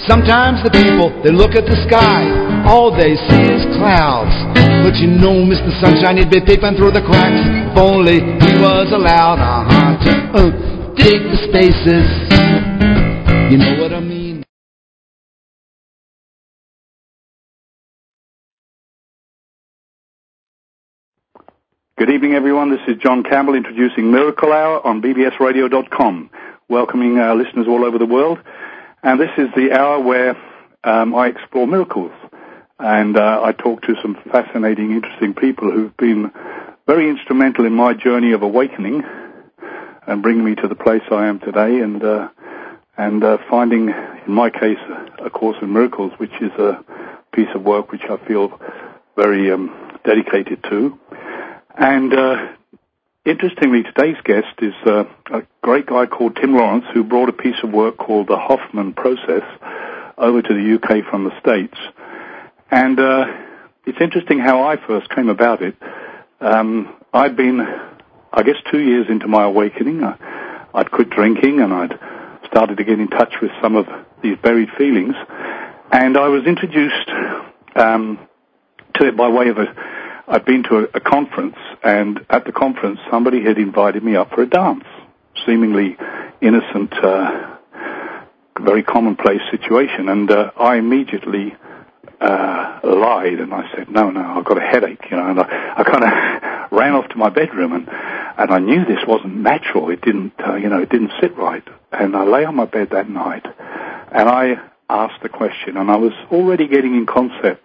Sometimes the people, they look at the sky, all they see is clouds. But you know, Mr. Sunshine, he'd be peeping through the cracks if only he was allowed, to dig the spaces. You know what I mean? Good evening, everyone. This is John Campbell introducing Miracle Hour on bbsradio.com, welcoming our listeners all over the world. And this is the hour where I explore miracles. And I talk to some fascinating, interesting people who've been very instrumental in my journey of awakening and bringing me to the place I am today and finding, in my case, A Course in Miracles, which is a piece of work which I feel very dedicated to. And interestingly, today's guest is a great guy called Tim Lawrence, who brought a piece of work called the Hoffman Process over to the UK from the States. And it's interesting how I first came about it. I'd been, I guess, 2 years into my awakening. I'd quit drinking and I'd started to get in touch with some of these buried feelings. And I was introduced to it by way of I'd been to a conference, and at the conference somebody had invited me up for a dance. Seemingly innocent, very commonplace situation. And I immediately lied, and I said, no, I've got a headache, and I kind of ran off to my bedroom, and I knew this wasn't natural. It didn't, it didn't sit right. And I lay on my bed that night, and I asked the question, and I was already getting in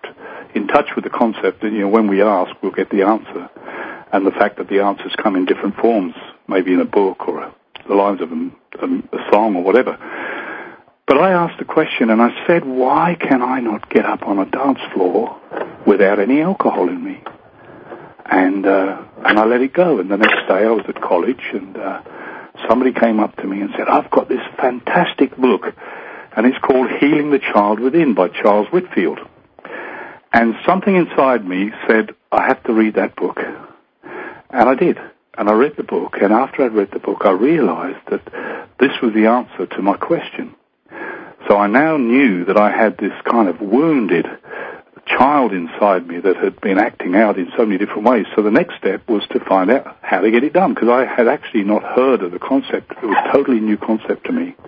touch with the concept that, when we ask, we'll get the answer, and the fact that the answers come in different forms, maybe in a book or the lines of a song or whatever. But I asked the question, and I said, why can I not get up on a dance floor without any alcohol in me? And I let it go. And the next day I was at college, and somebody came up to me and said, I've got this fantastic book, and it's called Healing the Child Within by Charles Whitfield. And something inside me said, I have to read that book. And I did. And I read the book, and after I'd read the book, I realized that this was the answer to my question. So I now knew that I had this kind of wounded child inside me that had been acting out in so many different ways. So the next step was to find out how to get it done, because I had actually not heard of the concept. It was a totally new concept to me.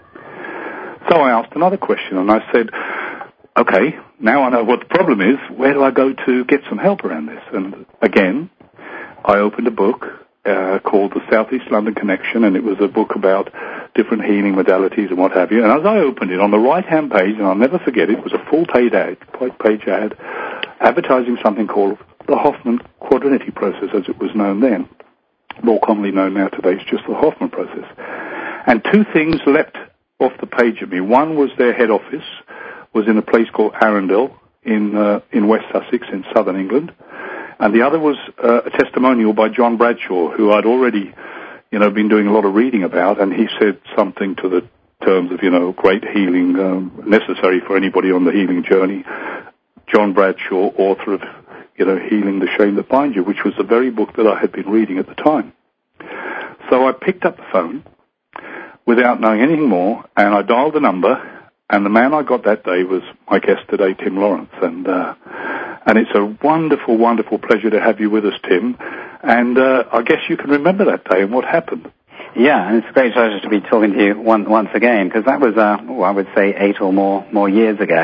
So I asked another question, and I said, okay, now I know what the problem is. Where do I go to get some help around this? And again, I opened a book called The Southeast London Connection, and it was a book about different healing modalities and what have you. And as I opened it, on the right-hand page, and I'll never forget it, was a full-page ad advertising something called the Hoffman Quadrinity Process, as it was known then. More commonly known now today, it's just the Hoffman Process. And two things leapt off the page at me. One was their head office was in a place called Arundel in West Sussex in southern England. And the other was a testimonial by John Bradshaw, who I'd already, been doing a lot of reading about, and he said something to the terms of, great healing necessary for anybody on the healing journey. John Bradshaw, author of, Healing the Shame That Binds You, which was the very book that I had been reading at the time. So I picked up the phone without knowing anything more, and I dialed the number, and the man I got that day was my guest today, Tim Lawrence, and it's a wonderful, wonderful pleasure to have you with us, Tim. And I guess you can remember that day and what happened. Yeah, and it's a great pleasure to be talking to you once again, because that was, I would say 8 or more years ago.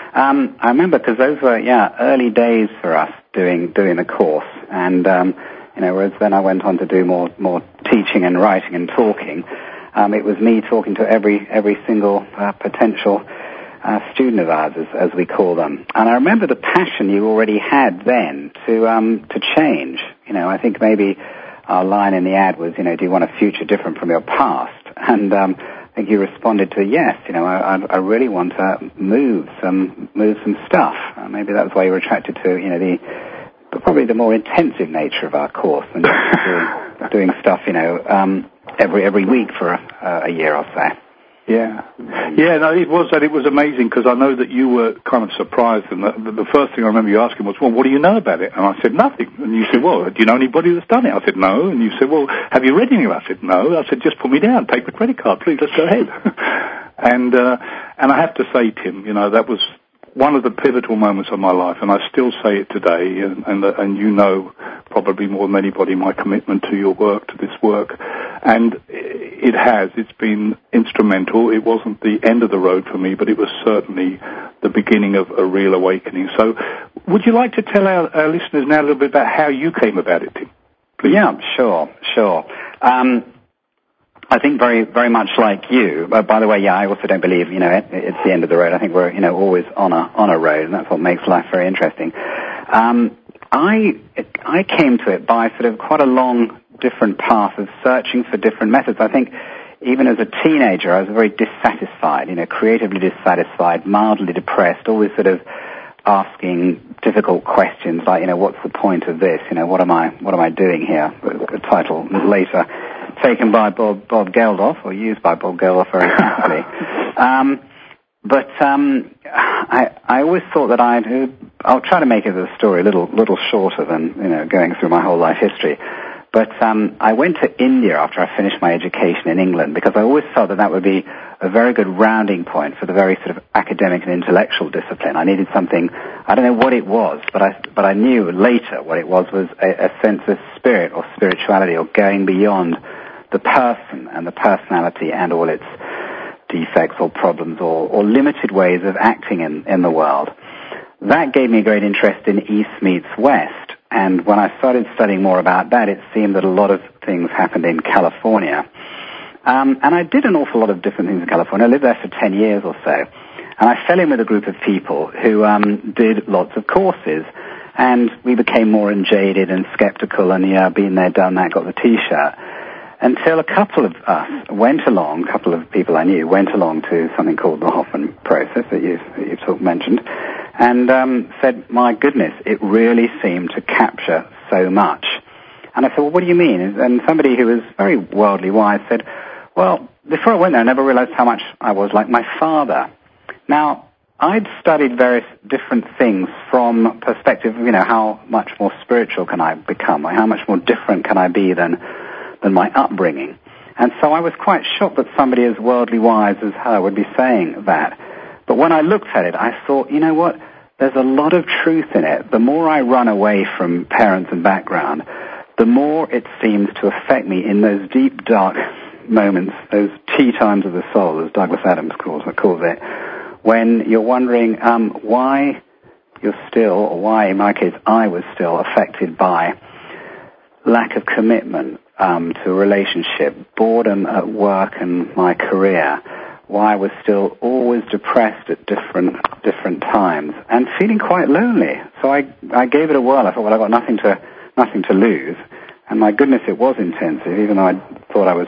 I remember because those were, early days for us doing the course. And, whereas then I went on to do more teaching and writing and talking, it was me talking to every single potential student of ours, as we call them. And I remember the passion you already had then to change. I think maybe our line in the ad was, do you want a future different from your past? And I think you responded to yes. I really want to move some stuff. Maybe that's why you were attracted to probably the more intensive nature of our course than doing stuff every week for a year or so. Yeah, no, it was amazing, because I know that you were kind of surprised, and the first thing I remember you asking was, well, what do you know about it? And I said, nothing. And you said, well, do you know anybody that's done it? I said, no. And you said, well, have you read anything about it? I said, no. I said, just put me down, take the credit card, please, let's go ahead. And I have to say, Tim, that was one of the pivotal moments of my life, and I still say it today, and you know probably more than anybody my commitment to your work, to this work, and it's been instrumental. It wasn't the end of the road for me, but it was certainly the beginning of a real awakening. So would you like to tell our listeners now a little bit about how you came about it, Tim? Please. Yeah, sure. I think very, very much like you. By the way, yeah, I also don't believe, it's the end of the road. I think we're, always on a road, and that's what makes life very interesting. I came to it by sort of quite a long, different path of searching for different methods. I think even as a teenager, I was very dissatisfied, creatively dissatisfied, mildly depressed, always sort of asking difficult questions like, what's the point of this? What am I doing here? A title later taken by Bob Geldof, or used by Bob Geldof very happily. But I always thought that I'll try to make it a story a little shorter than, going through my whole life history. But I went to India after I finished my education in England because I always felt that would be a very good rounding point for the very sort of academic and intellectual discipline. I needed something, I don't know what it was, but I knew later what it was a sense of spirit or spirituality or going beyond the person and the personality and all its defects or problems or limited ways of acting in the world. That gave me a great interest in East meets West, and when I started studying more about that, it seemed that a lot of things happened in California. And I did an awful lot of different things in California. I lived there for 10 years or so, and I fell in with a group of people who did lots of courses, and we became more jaded and skeptical, and been there, done that, got the T-shirt. Until a couple of people I knew went along to something called the Hoffman process that you've mentioned, and said, my goodness, it really seemed to capture so much. And I said, well, what do you mean? And somebody who was very worldly wise said, well, before I went there, I never realized how much I was like my father. Now, I'd studied various different things from perspective of, how much more spiritual can I become, or how much more different can I be than my upbringing. And so I was quite shocked that somebody as worldly wise as her would be saying that. But when I looked at it, I thought, you know what, there's a lot of truth in it. The more I run away from parents and background, the more it seems to affect me in those deep, dark moments, those tea times of the soul, as Douglas Adams calls it, when you're wondering why you're still, or why, in my case, I was still affected by lack of commitment to a relationship, boredom at work and my career, why I was still always depressed at different times, and feeling quite lonely. So I gave it a whirl. I thought, well, I've got nothing to lose, and my goodness, it was intensive, even though I thought I was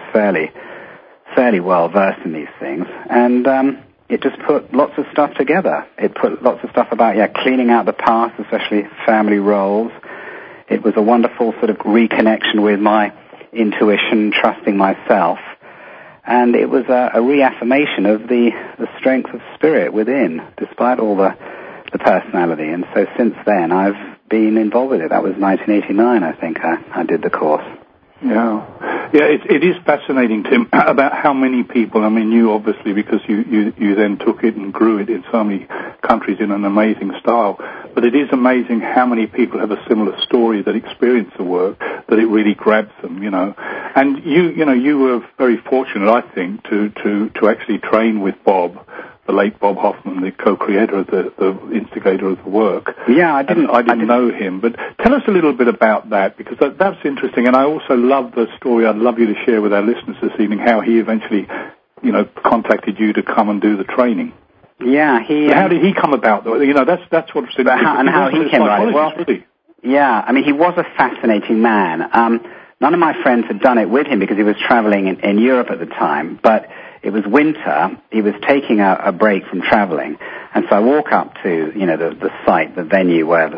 fairly well versed in these things. And it just put lots of stuff together. It put lots of stuff about cleaning out the past, especially family roles. It was a wonderful sort of reconnection with my intuition, trusting myself. And it was a reaffirmation of the strength of spirit within, despite all the personality. And so since then, I've been involved with it. That was 1989, I think, I did the course. Yeah, it is fascinating, Tim, about how many people, I mean, you obviously, because you then took it and grew it in so many countries in an amazing style, but it is amazing how many people have a similar story that experience the work, that it really grabs them, And you were very fortunate, I think, to actually train with Bob, the late Bob Hoffman, the co-creator of the instigator of the work. Yeah, I didn't know him, but tell us a little bit about that, because that's interesting, and I also love the story. I'd love you to share with our listeners this evening how he eventually, contacted you to come and do the training. Yeah, how did he come about? That's what's interesting. And how he came about it. Well, really. Yeah, I mean, he was a fascinating man. None of my friends had done it with him because he was traveling in Europe at the time, but it was winter. He was taking a break from traveling, and so I walk up to the site, the venue where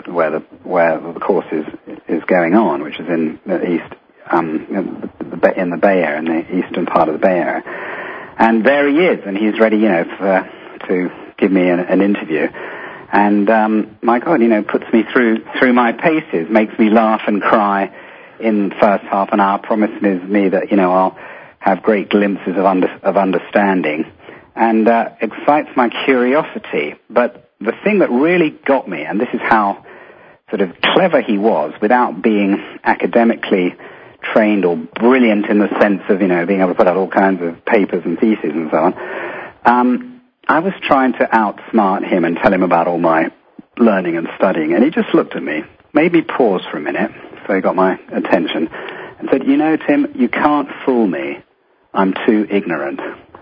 the course is going on, which is in the east, in the Bay Area, in the eastern part of the Bay Area. And there he is, and he's ready, to give me an interview. And my God, puts me through my paces, makes me laugh and cry in the first half an hour, promises me that I'll have great glimpses of understanding, and excites my curiosity. But the thing that really got me, and this is how sort of clever he was without being academically trained or brilliant in the sense of, being able to put out all kinds of papers and theses and so on. I was trying to outsmart him and tell him about all my learning and studying, and he just looked at me, made me pause for a minute, so he got my attention, and said, Tim, you can't fool me. I'm too ignorant.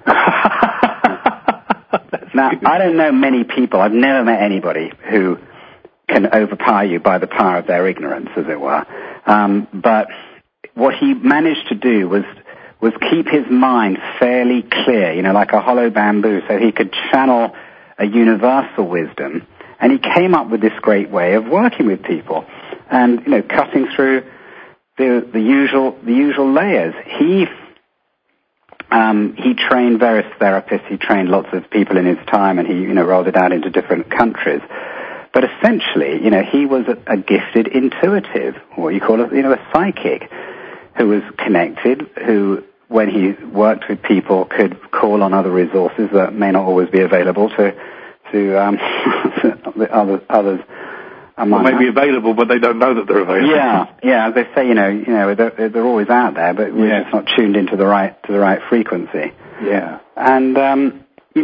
Now, I don't know many people, I've never met anybody who can overpower you by the power of their ignorance, as it were. But what he managed to do was keep his mind fairly clear, like a hollow bamboo, so he could channel a universal wisdom. And he came up with this great way of working with people and, cutting through the usual layers. He trained various therapists. He trained lots of people in his time, and he, rolled it out into different countries. But essentially, he was a gifted intuitive, what you call a psychic, who was connected, who, when he worked with people, could call on other resources that may not always be available to the others. Well, may be available, but they don't know that they're available. Yeah. As they say, they're always out there, but we're just not tuned into the right frequency. Yeah. And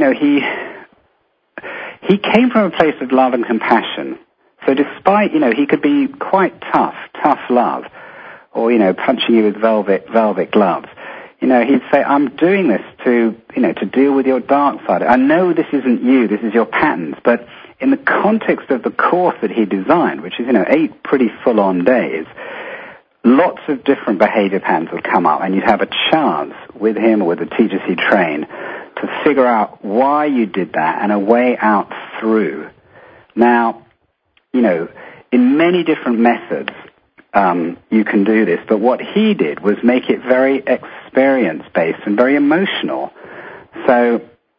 he came from a place of love and compassion. So despite, he could be quite tough love, or, punching you with velvet gloves. He'd say, I'm doing this to deal with your dark side. I know this isn't you, this is your patterns, but in the context of the course that he designed, which is, 8 pretty full-on days, lots of different behavior patterns would come up, and you'd have a chance with him or with the teachers he trained to figure out why you did that and a way out through. Now, in many different methods, you can do this, but what he did was make it very experience-based and very emotional. So,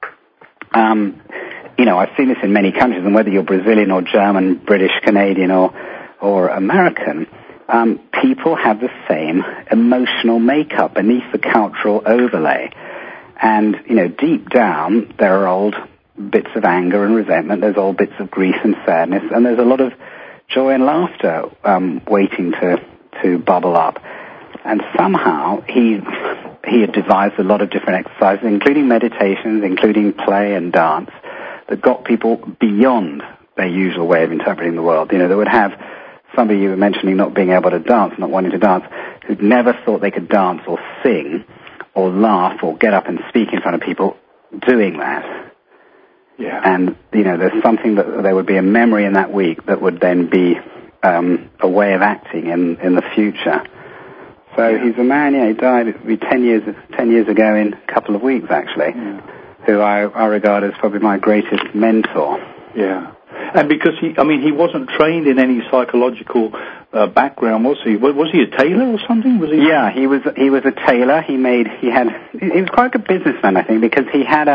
I've seen this in many countries, and whether you're Brazilian or German, British, Canadian, or American, people have the same emotional makeup beneath the cultural overlay. And, deep down, there are old bits of anger and resentment, there's old bits of grief and sadness, and there's a lot of joy and laughter waiting to bubble up. And somehow he had devised a lot of different exercises, including meditations, including play and dance, that got people beyond their usual way of interpreting the world. They would have somebody you were mentioning not being able to dance, not wanting to dance, who'd never thought they could dance or sing or laugh or get up and speak in front of people doing that. Yeah. And, there's something that there would be a memory in that week that would then be a way of acting in the future. So he's a man, he died 10 years ago in a couple of weeks, actually, who I regard as probably my greatest mentor. Yeah. And because he wasn't trained in any psychological background, was he? Was he a tailor or something? Was he? Yeah, he was a tailor. He was quite a good businessman, I think, because he had,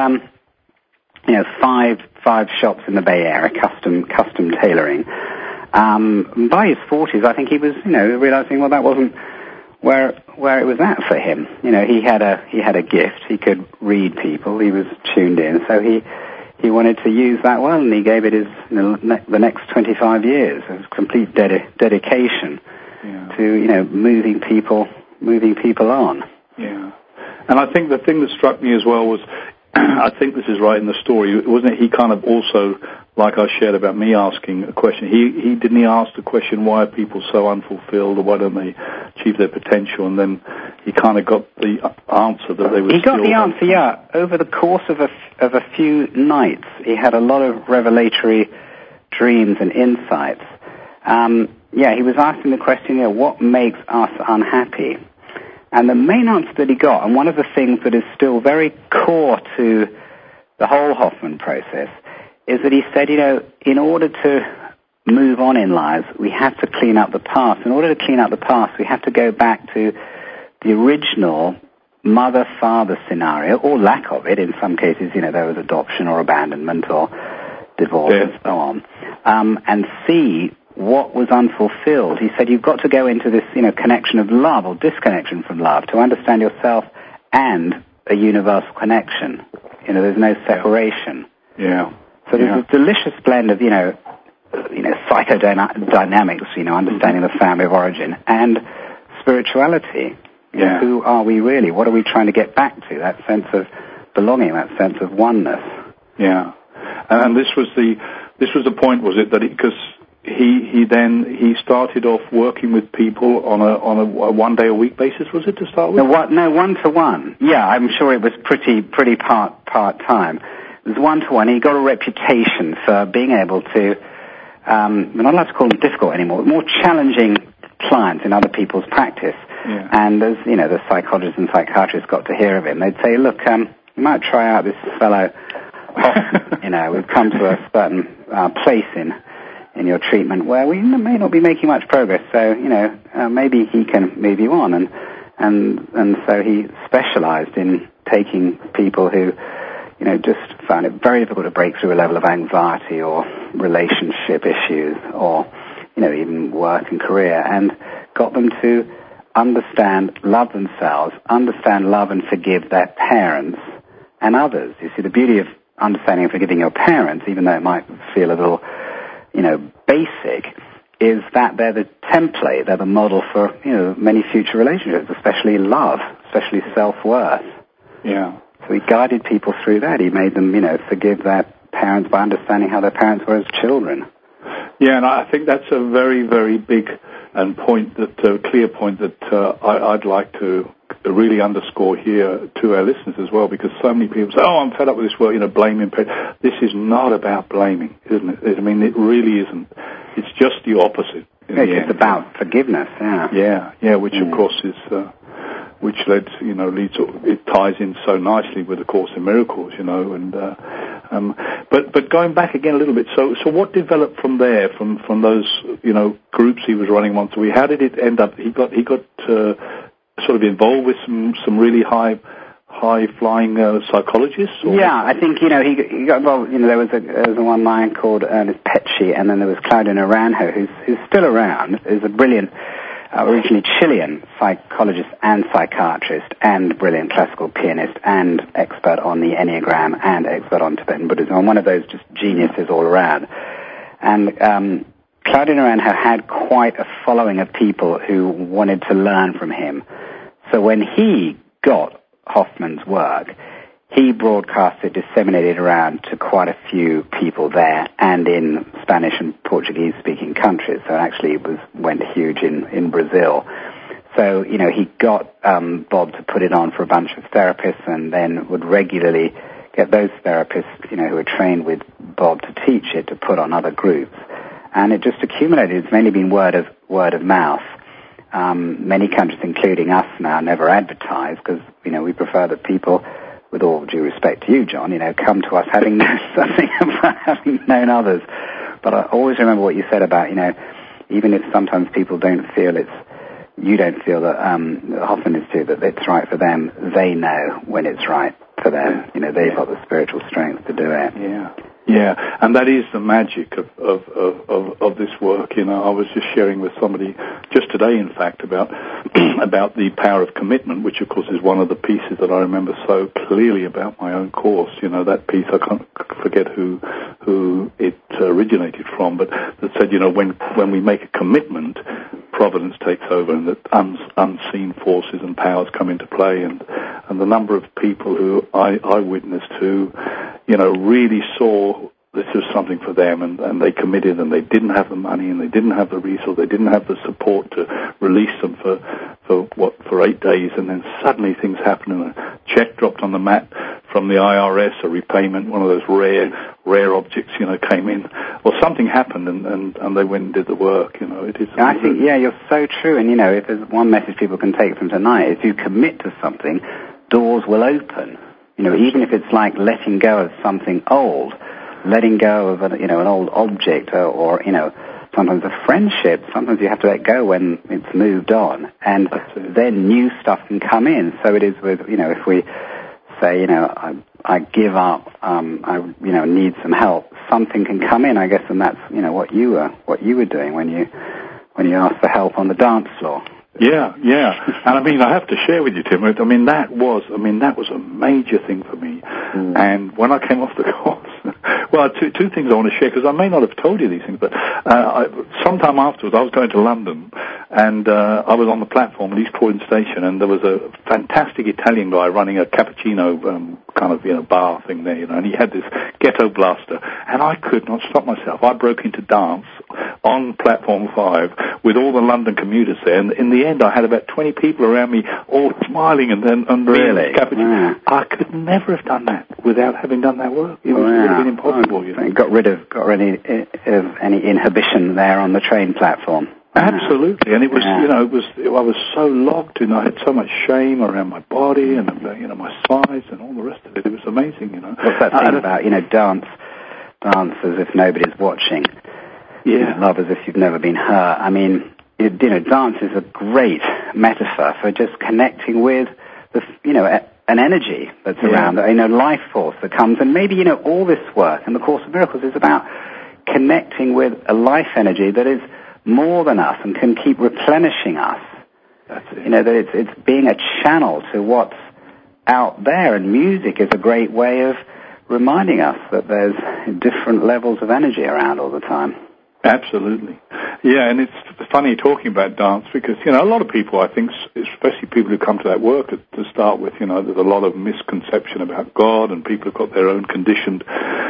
5 shops in the Bay Area, custom tailoring. By his 40s, I think he was, realizing, well, that wasn't where it was at for him. He had a gift. He could read people. He was tuned in. So he wanted to use that well, and he gave it the next 25 years of complete dedication to, moving people on. Yeah. And I think the thing that struck me as well was, I think this is right in the story, wasn't it? He kind of also, like I shared about me asking a question, he asked the question, why are people so unfulfilled, or why don't they achieve their potential? And then he kind of got the answer that they were. He got the answer, yeah. Over the course of a few nights, he had a lot of revelatory dreams and insights. He was asking the question, what makes us unhappy? And the main answer that he got, and one of the things that is still very core to the whole Hoffman process, is that he said, in order to move on in lives, we have to clean up the past. In order to clean up the past, we have to go back to the original mother-father scenario, or lack of it. In some cases, there was adoption or abandonment or divorce and so on, and see what was unfulfilled. He said, you've got to go into this, connection of love or disconnection from love to understand yourself and a universal connection there's no separation. Yeah. So there's a delicious blend of, psychodynamics, understanding the family of origin, and spirituality. Who are we really? What are we trying to get back to? That sense of belonging, that sense of oneness. Yeah. And this was the point, was it, that because he started off working with people on a 1 day a week basis, was it, to start with? No, 1-to-1. Yeah, I'm sure it was pretty part-time. It was 1-to-1. He got a reputation for being able to, we're not allowed to call them difficult anymore, more challenging clients in other people's practice. Yeah. And as, the psychologists and psychiatrists got to hear of him, they'd say, look, you might try out this fellow Hoffman. We've come to a certain place in your treatment where we may not be making much progress, so, maybe he can move you on. And so he specialized in taking people who, just found it very difficult to break through a level of anxiety or relationship issues or, even work and career, and got them to understand, love themselves, understand, love and forgive their parents and others. You see, the beauty of understanding and forgiving your parents, even though it might feel a little, basic, is that they're the template, they're the model for, many future relationships, especially love, especially self-worth. Yeah. So he guided people through that. He made them, forgive their parents by understanding how their parents were as children. Yeah, and I think that's a very, very big and clear point that I'd like to really underscore here to our listeners as well, because so many people say, I'm fed up with this work, blaming. This is not about blaming, isn't it? I mean, it really isn't. It's just the opposite. It's about forgiveness, Yeah, which of course is, which leads, it ties in so nicely with the Course in Miracles, but going back again a little bit, so what developed from there, from those, groups he was running once a week? How did it end up? He got sort of involved with some really high flying psychologists? Or? Yeah, I think, he got involved, there was a one man called Ernest Petchy, and then there was Claudio Naranjo, who's still around, is a brilliant, originally Chilean psychologist and psychiatrist and brilliant classical pianist and expert on the Enneagram and expert on Tibetan Buddhism, and one of those just geniuses all around. And Claudio Naranjo had quite a following of people who wanted to learn from him. So when he got Hoffman's work, he broadcasted, disseminated around to quite a few people there and in Spanish and Portuguese-speaking countries. So actually it went huge in Brazil. So, he got Bob to put it on for a bunch of therapists and then would regularly get those therapists, who were trained with Bob to teach it, to put on other groups. And it just accumulated. It's mainly been word of mouth. Many countries, including us now, never advertise because, we prefer that people, with all due respect to you, John, come to us having known something about having known others. But I always remember what you said about, even if sometimes people don't feel you don't feel that Hoffman is too, that it's right for them, they know when it's right for them. They've got the spiritual strength to do it. Yeah, and that is the magic of this work. I was just sharing with somebody just today, in fact, about about the power of commitment, which of course is one of the pieces that I remember so clearly about my own course. That piece, I can't forget who it originated from, but that said, when we make a commitment, providence takes over, and that unseen forces and powers come into play, and the number of people who I witnessed who, really saw this was something for them, and they committed, and they didn't have the money, and they didn't have the resource, they didn't have the support to release them for 8 days, and then suddenly things happened, and a check dropped on the mat from the IRS, a repayment, one of those rare objects, came in, or something happened, and they went and did the work. It is. I think, you're so true, and if there's one message people can take from tonight, if you commit to something, doors will open. Even if it's like letting go of something old, letting go of an old object or sometimes a friendship. Sometimes you have to let go when it's moved on, and then new stuff can come in. So it is with if we say I give up, I need some help. Something can come in, I guess, and that's what you were doing when you asked for help on the dance floor. Yeah. And I mean, I have to share with you, Tim, I mean, that was a major thing for me. And when I came off the course, well, two things I want to share, because I may not have told you these things, but sometime afterwards I was going to London, and I was on the platform at East Croydon Station, and there was a fantastic Italian guy running a cappuccino kind of, bar thing there, and he had this ghetto blaster, and I could not stop myself. I broke into dance on platform 5 with all the London commuters there, and in the end I had about 20 people around me all smiling and really? Cappuccino. Yeah. I could never have done that without having done that work. It would have been impossible. Got rid of any inhibition there on the train platform. Absolutely, and it was, I was so locked, and I had so much shame around my body and, my size and all the rest of it. It was amazing, What's that thing about, dance as if nobody's watching? Yeah. Love as if you've never been hurt. I mean, dance is a great metaphor for just connecting with an energy that's around, life force that comes, and maybe, all this work and the Course of Miracles is about connecting with a life energy that is more than us and can keep replenishing us. That's it. That it's being a channel to what's out there, and music is a great way of reminding us that there's different levels of energy around all the time. Absolutely. Yeah, and it's funny talking about dance because, a lot of people, I think, especially people who come to that work to start with, there's a lot of misconception about God, and people have got their own conditioned,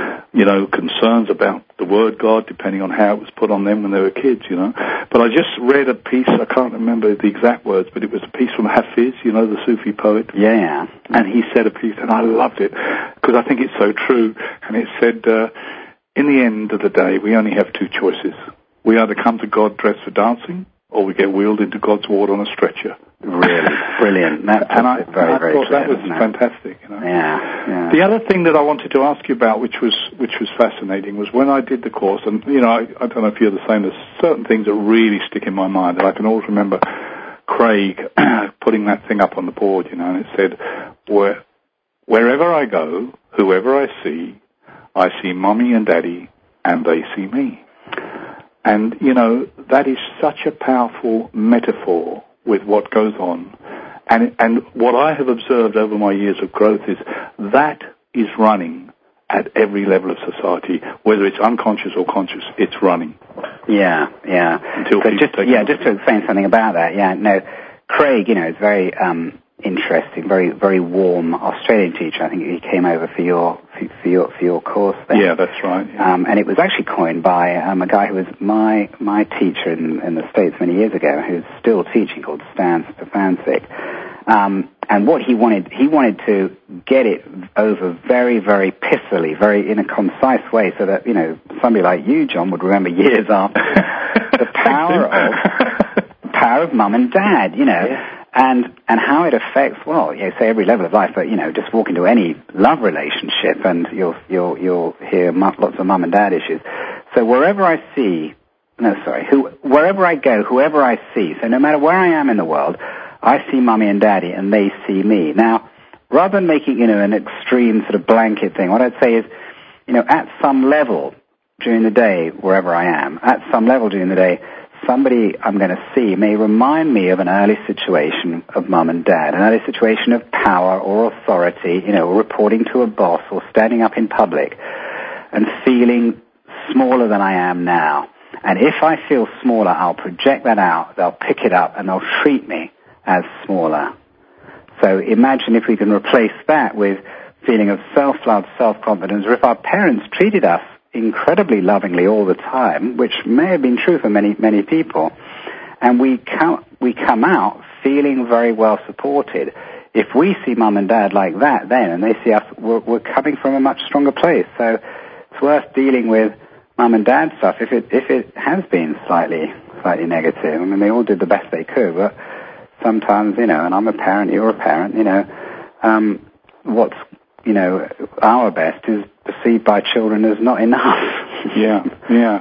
concerns about the word God, depending on how it was put on them when they were kids, But I just read a piece, I can't remember the exact words, but it was a piece from Hafiz, the Sufi poet. Yeah. And he said a piece, and I loved it, because I think it's so true. And it said, in the end of the day, we only have two choices. We either come to God dressed for dancing, or we get wheeled into God's ward on a stretcher. Really brilliant. I thought that was fantastic. Yeah. The other thing that I wanted to ask you about, which was fascinating, was when I did the course, and I don't know if you're the same. There's certain things that really stick in my mind, and I can always remember Craig putting that thing up on the board, and it said, "Wherever I go, whoever I see Mommy and Daddy, and they see me." And, that is such a powerful metaphor with what goes on. And what I have observed over my years of growth is that is running at every level of society, whether it's unconscious or conscious, it's running. Yeah. Until just to explain something about that, Craig, is very interesting, very, very warm Australian teacher. I think he came over for your course there. Yeah, that's right. Yeah. And it was actually coined by a guy who was my teacher in the States many years ago, who's still teaching, called Stan Stefancic. And what he wanted to get it over very, very pithily, very in a concise way, so that somebody like you, John, would remember years after the power of Mum and Dad. Yeah. And how it affects, say every level of life, but just walk into any love relationship and you'll hear lots of mum and dad issues. So wherever I go, whoever I see, so no matter where I am in the world, I see mummy and daddy and they see me. Now, rather than making, an extreme sort of blanket thing, what I'd say is, at some level during the day, wherever I am, at some level during the day, somebody I'm going to see may remind me of an early situation of mum and dad, an early situation of power or authority, reporting to a boss or standing up in public and feeling smaller than I am now. And if I feel smaller, I'll project that out, they'll pick it up, and they'll treat me as smaller. So imagine if we can replace that with feeling of self-love, self-confidence, or if our parents treated us incredibly lovingly all the time, which may have been true for many, many people, and we come out feeling very well supported. If we see mum and dad like that then, and they see us, we're coming from a much stronger place. So it's worth dealing with mum and dad stuff if it has been slightly negative. I mean, they all did the best they could, but sometimes, and I'm a parent, you're a parent, what's our best is perceived by children as not enough. Yeah.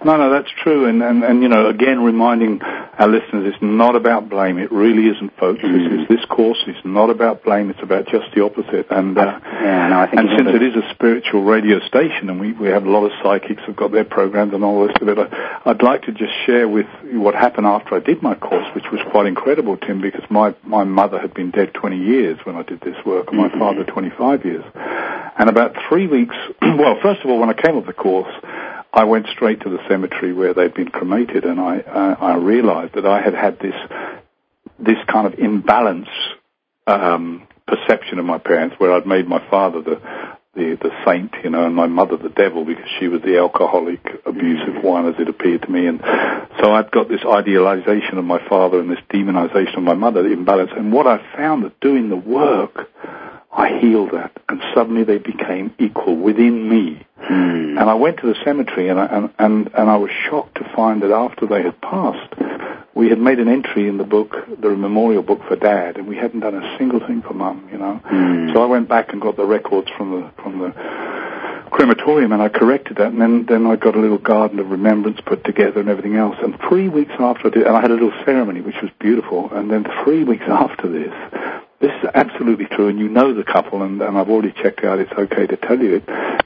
No, that's true. And again, reminding our listeners, it's not about blame. It really isn't, folks. This course is not about blame. It's about just the opposite. And I think since it is a spiritual radio station, and we have a lot of psychics who've got their programs and all this of it, I'd like to just share with you what happened after I did my course, which was quite incredible, Tim, because my mother had been dead 20 years when I did this work, and my father 25 years. And about 3 weeks, well, first of all, when I came up the course, I went straight to the cemetery where they'd been cremated, and I realized that I had this kind of imbalance perception of my parents, where I'd made my father the saint, and my mother the devil, because she was the alcoholic, abusive one, as it appeared to me. And so I'd got this idealization of my father and this demonization of my mother, the imbalance. And what I found that doing the work, I healed that, and suddenly they became equal within me. And I went to the cemetery, and I was shocked to find that after they had passed, we had made an entry in the book, the memorial book for Dad, and we hadn't done a single thing for Mum, So I went back and got the records from the crematorium, and I corrected that, and then I got a little garden of remembrance put together and everything else. And 3 weeks after I did, and I had a little ceremony, which was beautiful, and then 3 weeks after this is absolutely true, and you know the couple, and I've already checked out, it's okay to tell you it.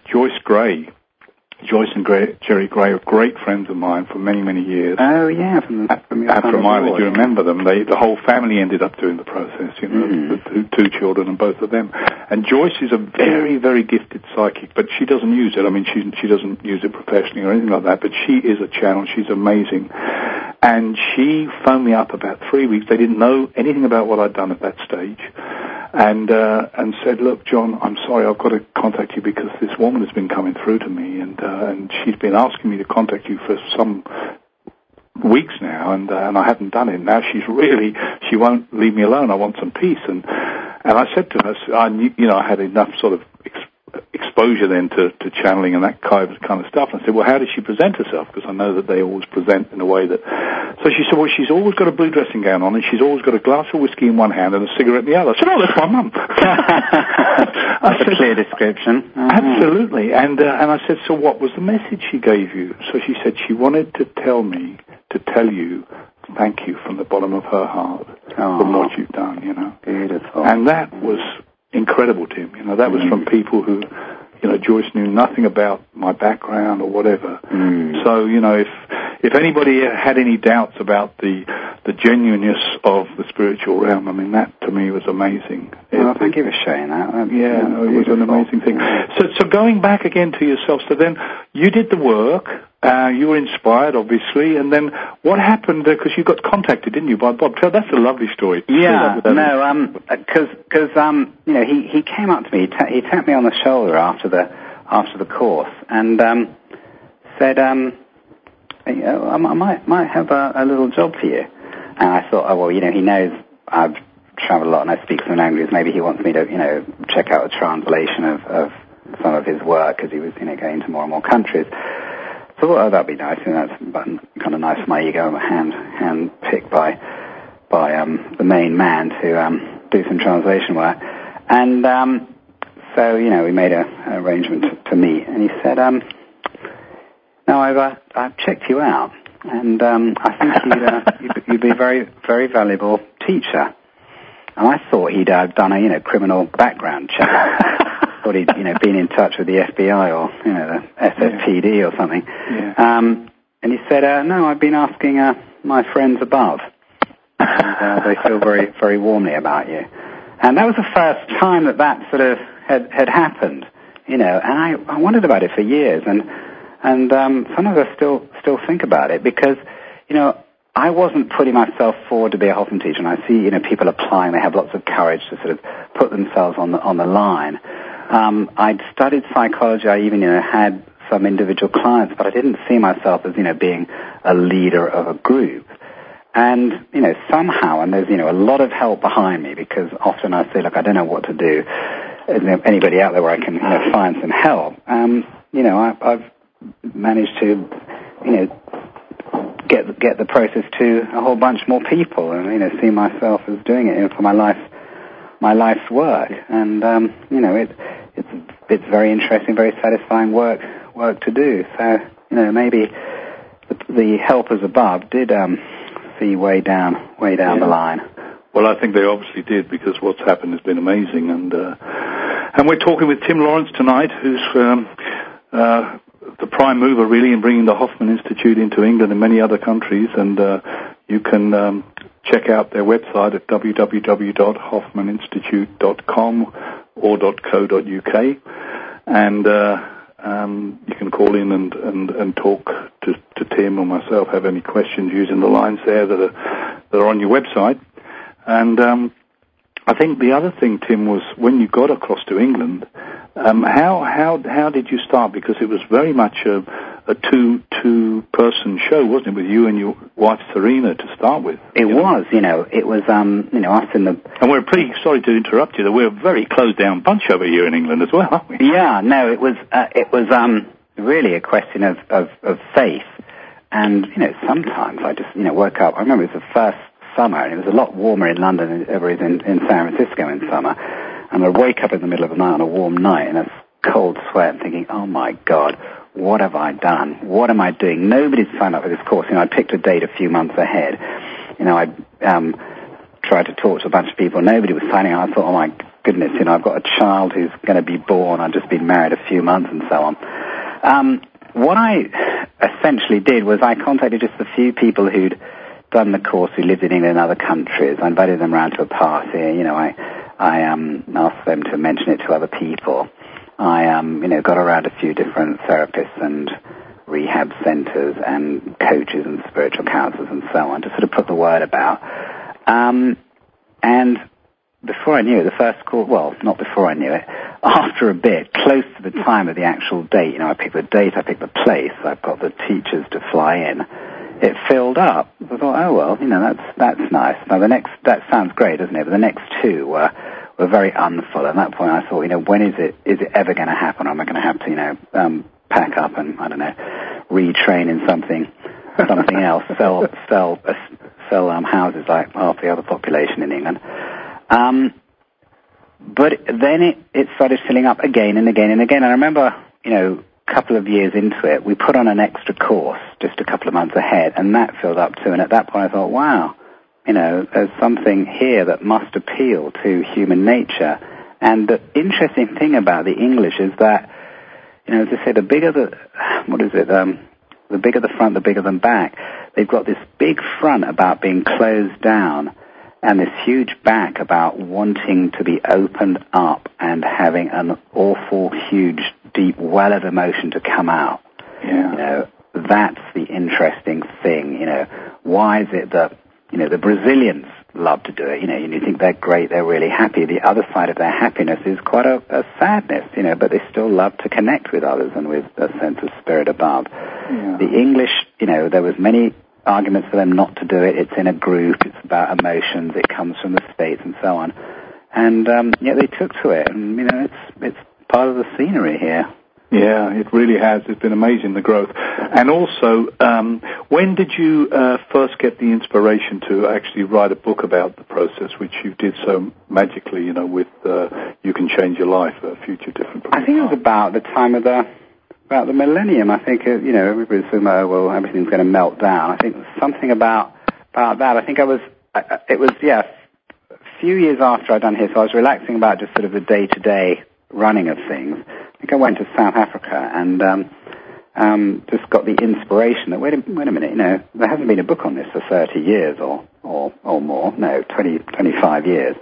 Joyce and Jerry Gray are great friends of mine for many, many years. Oh, yeah. From Mileage, you remember them. The whole family ended up doing the process, the two children and both of them. And Joyce is a very, very gifted psychic, but she doesn't use it. I mean, she doesn't use it professionally or anything like that, but she is a channel. She's amazing. And she phoned me up about 3 weeks. They didn't know anything about what I'd done at that stage. And said, look, John, I'm sorry, I've got to contact you because this woman has been coming through to me, and she's been asking me to contact you for some weeks now, and I haven't done it. Now she won't leave me alone. I want some peace. And I said to her, I had enough sort of exposure then to channeling and that kind of stuff. And I said, well, how does she present herself? Because I know that they always present in a way that... So she said, well, she's always got a blue dressing gown on, and she's always got a glass of whiskey in one hand and a cigarette in the other. I said, oh, that's my mum. That's a clear description. Absolutely. And I said, so what was the message she gave you? So she said she wanted to tell you thank you from the bottom of her heart for what you've done, Beautiful. And that was incredible, Tim. That was from people who, Joyce knew nothing about my background or whatever. So, if anybody had any doubts about the genuineness of the spiritual realm, I mean, that to me was amazing. Thank you for sharing that. It was an amazing thing. So going back again to yourself, so then you did the work, you were inspired, obviously, and then what happened, because you got contacted, didn't you, by Bob? That's a lovely story. Yeah, because he came up to me, he tapped me on the shoulder after the course, and said, I might have a little job for you. And I thought, oh, well, he knows I've traveled a lot and I speak some languages. Maybe he wants me to, check out a translation of some of his work, because he was, going to more and more countries. So, well, that'd be nice, and that's kind of nice for my ego, hand picked by the main man to do some translation work. And so, we made an arrangement to meet, and he said, no, I've checked you out, and I think you'd be a very, very valuable teacher. And I thought he'd done a criminal background check. Thought he'd been in touch with the FBI or the SFPD or something. Yeah. And he said, no, I've been asking my friends above, and they feel very, very warmly about you. And that was the first time that sort of had happened, and I wondered about it for years, and sometimes I still think about it, because, I wasn't putting myself forward to be a Hoffman teacher, and I see, people applying, they have lots of courage to sort of put themselves on the line. I'd studied psychology, I even, had some individual clients, but I didn't see myself as, being a leader of a group. And, somehow, and there's, a lot of help behind me, because often I say, look, I don't know what to do. Is there anybody out there where I can, find some help? I've managed to, get the process to a whole bunch more people, and see myself as doing it for my life's work, and it's very interesting, very satisfying work to do. So maybe the helpers above did see way down the line. Well, I think they obviously did, because what's happened has been amazing. And we're talking with Tim Lawrence tonight, who's the prime mover, really, in bringing the Hoffman Institute into England and many other countries. And you can check out their website at www.hoffmaninstitute.com or .co.uk. And you can call in and talk to Tim or myself, have any questions using the lines there that are on your website. And I think the other thing, Tim, was when you got across to England, how did you start? Because it was very much a two-person show, wasn't it, with you and your wife Serena to start with? It was us in the... And we're pretty sorry to interrupt you. We're a very closed-down bunch over here in England as well, aren't we? Yeah, no, it was really a question of faith. And sometimes I just woke up. I remember it was the first summer, and it was a lot warmer in London than it ever is in San Francisco in summer. And I'd wake up in the middle of the night on a warm night in a cold sweat and thinking, oh my God, what have I done? What am I doing? Nobody's signed up for this course. I picked a date a few months ahead. I tried to talk to a bunch of people. Nobody was signing up. I thought, oh my goodness, I've got a child who's going to be born. I've just been married a few months and so on. What I essentially did was I contacted just a few people who'd done the course, who lived in England and other countries. I invited them around to a party. I asked them to mention it to other people. I got around a few different therapists and rehab centers and coaches and spiritual counselors and so on to sort of put the word about. And before I knew it, the first course, well, not before I knew it, after a bit, close to the time of the actual date, I picked the date, I picked the place, I've got the teachers to fly in. It filled up. I thought, oh well, that's nice. Now that sounds great, doesn't it? But the next two were very unfull. At that point, I thought, when is it ever going to happen? Or am I going to have to, pack up and retrain in something else, sell houses like half the other population in England. But then it started filling up again and again and again. And I remember, a couple of years into it, we put on an extra course just a couple of months ahead, and that filled up too. And at that point I thought, wow, there's something here that must appeal to human nature. And the interesting thing about the English is that, as I say, the bigger the bigger the front, the bigger the back. They've got this big front about being closed down, and this huge back about wanting to be opened up and having an awful, huge, deep well of emotion to come out. Yeah. That's the interesting thing. Why is it that, the Brazilians love to do it? You think they're great, they're really happy. The other side of their happiness is quite a sadness, but they still love to connect with others and with a sense of spirit above. Yeah. The English, there was many arguments for them not to do it. It's in a group, it's about emotions, it comes from the States and so on. And yet they took to it, and it's part of the scenery here. Yeah, it really has. It's been amazing, the growth. And also, when did you first get the inspiration to actually write a book about the process, which you did so magically, with You Can Change Your Life, a Future Different from I think it was about the time of the millennium. I think, everybody's saying, oh, well, everything's going to melt down. I think something about that. I think it was a few years after I'd done here, so I was relaxing about just sort of the day-to-day running of things. I think I went to South Africa and just got the inspiration that, wait a minute, there hasn't been a book on this for 30 years or more, 25 years.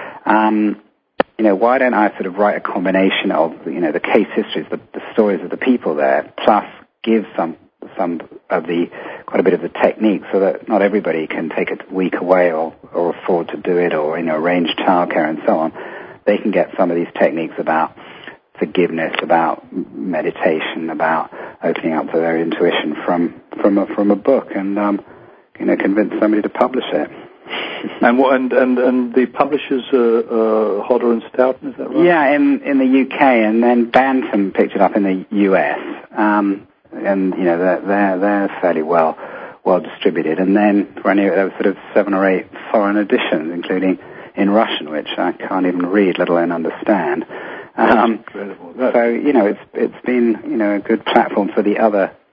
Why don't I sort of write a combination of, the case histories, the stories of the people there, plus give quite a bit of the technique so that not everybody can take a week away or afford to do it or, arrange childcare and so on. They can get some of these techniques about forgiveness, about meditation, about opening up to their intuition from a book, and convince somebody to publish it. And the publishers are Hodder and Stoughton, is that right? Yeah, in the UK, and then Bantam picked it up in the US, and they're fairly well distributed. And then for any, there were sort of 7 or 8 foreign editions, including in Russian, which I can't even read, let alone understand. That's incredible. So it's been a good platform for the other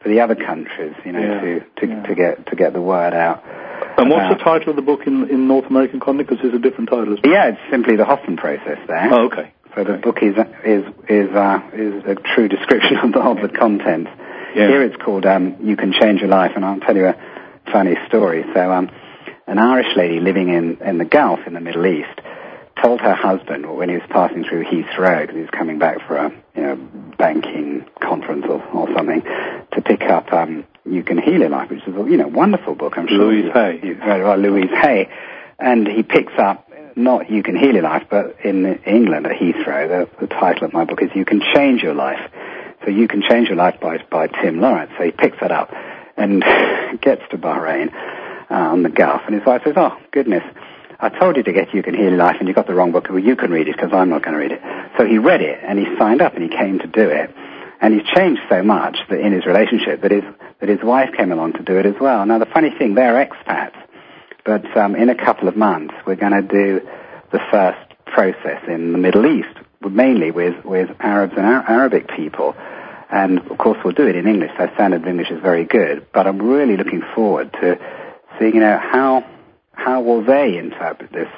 the other countries, to get the word out. And what's the title of the book in North American context? Because there's a different title as well. Yeah, it's simply The Hoffman Process there. Oh, okay. So the book is a true description of the content. Yeah. Here it's called You Can Change Your Life, and I'll tell you a funny story. So an Irish lady living in the Gulf in the Middle East told her husband when he was passing through Heathrow, because he was coming back for a banking conference or something, to pick up You Can Heal Your Life, which is a wonderful book. I'm sure Louise Hay. You've heard about Louise Hay. And he picks up not You Can Heal Your Life, but in England at Heathrow, the title of my book is You Can Change Your Life. So You Can Change Your Life by Tim Lawrence. So he picks that up and gets to Bahrain on the Gulf, and his wife says, "Oh, goodness, I told you to get You Can Heal Your Life, and you got the wrong book. Well, you can read it, because I'm not going to read it." So he read it, and he signed up, and he came to do it. And he's changed so much that in his relationship that his wife came along to do it as well. Now, the funny thing, they're expats, but in a couple of months, we're going to do the first process in the Middle East, mainly with Arabs and Arabic people. And, of course, we'll do it in English. Their standard of English is very good. But I'm really looking forward to seeing, how will they interpret this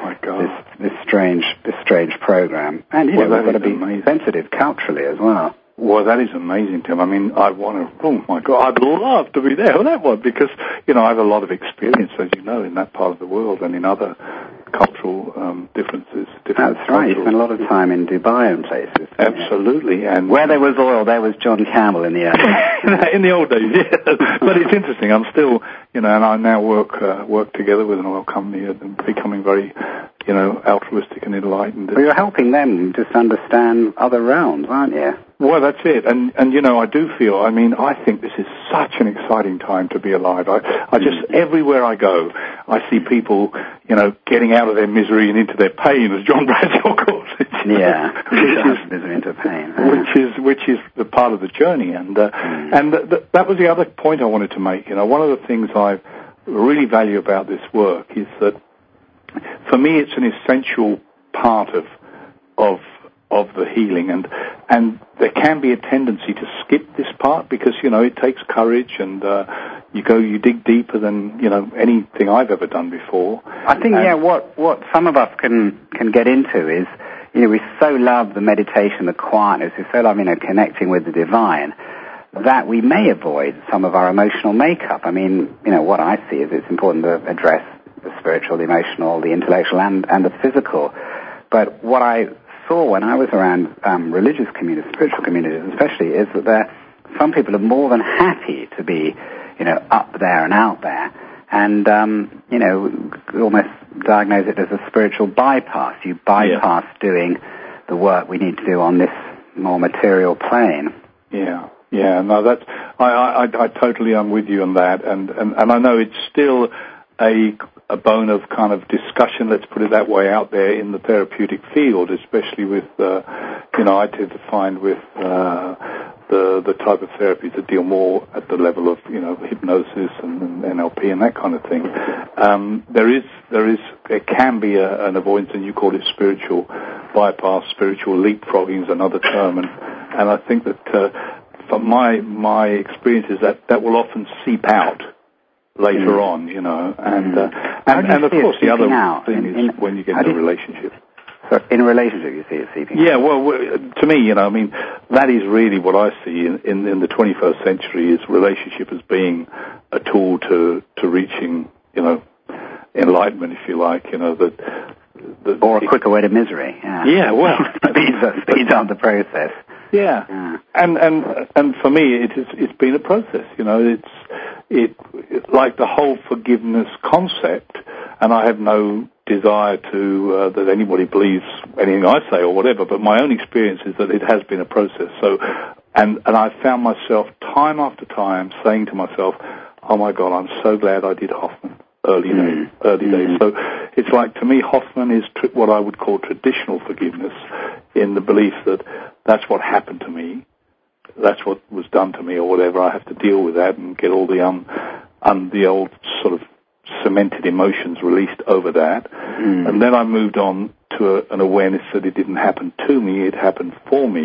strange program. And, we've got to be sensitive culturally as well. Well, that is amazing, Tim. I mean, oh my God, I'd love to be there on that one because, I have a lot of experience, as you know, in that part of the world and in other cultural differences. That's right. You spent a lot of time in Dubai and places. Absolutely. And where there was oil, there was John Campbell in the early in the old days, yeah. But it's interesting. I'm still, and I now work together with an oil company and becoming very, altruistic and enlightened. Well, you're helping them just understand other realms, aren't you? Well, that's it. And I do feel, I think this is such an exciting time to be alive. I just, everywhere I go, I see people, getting out of their misery and into their pain, as John Bradshaw calls it. Yeah, misery into pain. Which is the part of the journey. And that was the other point I wanted to make. One of the things I really value about this work is that, for me, it's an essential part of the healing, and there can be a tendency to skip this part because it takes courage, and you dig deeper than anything I've ever done before. I think what some of us can get into is we so love the meditation, the quietness, we so love connecting with the divine that we may avoid some of our emotional makeup. What I see is it's important to address the spiritual, the emotional, the intellectual, and the physical. But what I saw when I was around religious communities, spiritual communities especially, is that some people are more than happy to be, up there and out there, and almost diagnose it as a spiritual bypass. You bypass doing the work we need to do on this more material plane. Yeah. No, that's I totally am with you on that, and I know it's still a bone of kind of discussion, let's put it that way, out there in the therapeutic field, especially with, I tend to find with the type of therapies that deal more at the level of, hypnosis and NLP and that kind of thing. There can be an avoidance, and you call it spiritual bypass, spiritual leapfrogging is another term, and I think that from my experience is that will often seep out later on, and of course the other thing is when you get in a relationship. So in a relationship, you see it seeping out? Yeah, well, to me, that is really what I see in the 21st century is relationship as being a tool to reaching, enlightenment, if you like, or a quicker way to misery. Yeah, well, speeds up the process. Yeah. And for me, it's been a process. It's like the whole forgiveness concept, and I have no desire to that anybody believes anything I say or whatever. But my own experience is that it has been a process. So, and I found myself time after time saying to myself, "Oh my God, I'm so glad I did Hoffman." Early days. So it's like, to me, Hoffman is what I would call traditional forgiveness, in the belief that that's what happened to me, that's what was done to me or whatever. I have to deal with that and get all the old sort of cemented emotions released over that. And then I moved on to an awareness that it didn't happen to me, it happened for me.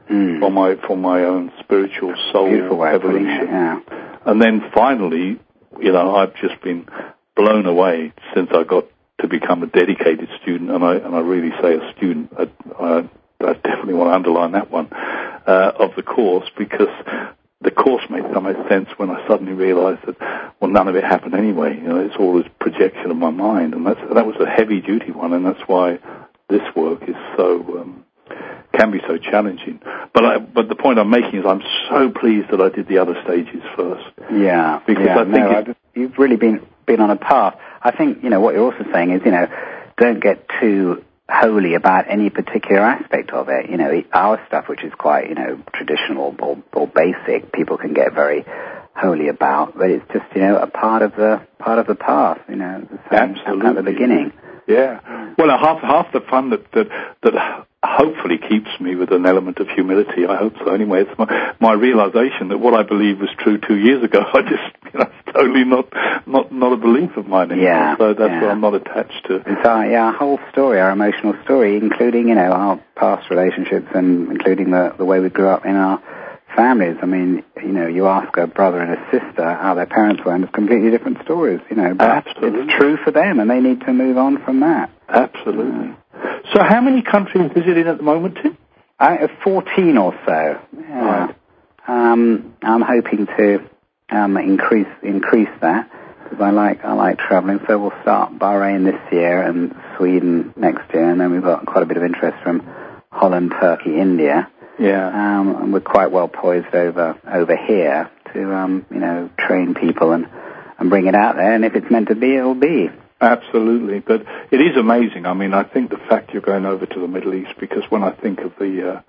for my own spiritual soul evolution. And then finally, I've just been blown away since I got to become a dedicated student, and I really say a student. I definitely want to underline that one of the course, because the course made so much sense when I suddenly realized that, well, none of it happened anyway. It's all this projection of my mind, and that was a heavy duty one, and that's why this work is can be so challenging. But the point I'm making is I'm so pleased that I did the other stages first. Yeah, because I think you've really been on a path. I think what you're also saying is don't get too holy about any particular aspect of it. Our stuff, which is quite traditional or basic, people can get very holy about, but it's just a part of the path. Absolutely at the beginning. Yeah. Well, half the fun that hopefully keeps me with an element of humility. I hope so. Anyway, it's my realization that what I believed was true 2 years ago, I just it's totally not a belief of mine anymore. Yeah, so that's what I'm not attached to. It's our whole story, our emotional story, including our past relationships and including the way we grew up in our families. I mean, you ask a brother and a sister how their parents were, and it's completely different stories. But Absolutely. It's true for them, and they need to move on from that. Absolutely. So how many countries is it in at the moment, Tim? 14 or so. Yeah. Right. I'm hoping to increase that, because I like traveling. So we'll start Bahrain this year and Sweden next year, and then we've got quite a bit of interest from Holland, Turkey, India. Yeah. And we're quite well poised over here to train people and bring it out there. And if it's meant to be, it'll be. Absolutely, but it is amazing. I mean, I think the fact you're going over to the Middle East, because when I think of the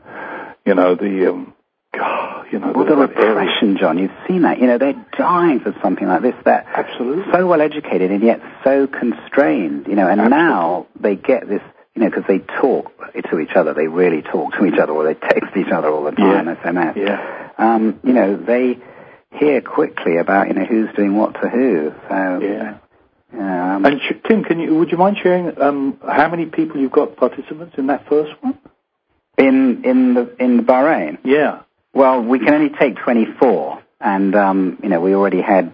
repression, John, you've seen that. They're dying for something like this. They're absolutely so well educated and yet so constrained. And absolutely. Now they get this. Because they talk to each other, they really talk to each other, or they text each other all the time, SMS. Yeah. They hear quickly about who's doing what to who. So yeah. And Tim, would you mind sharing how many people you've got participants in that first one? In the Bahrain? Yeah. Well, we can only take 24, and we already had